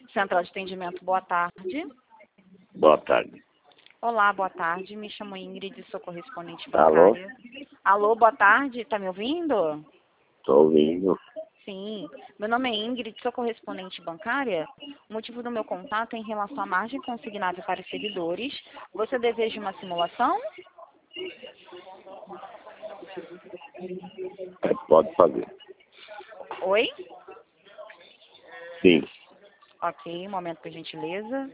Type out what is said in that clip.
Central de Atendimento, boa tarde. Boa tarde. Olá, boa tarde. Me chamo Ingrid, sou correspondente Alô? bancária. Alô, boa tarde. Tá me ouvindo? Estou ouvindo. Sim. Meu nome é Ingrid, sou correspondente bancária. O motivo do meu contato é em relação à margem consignada para os servidores. Você deseja uma simulação? Pode fazer. Oi? Sim. Ok, um momento, por gentileza.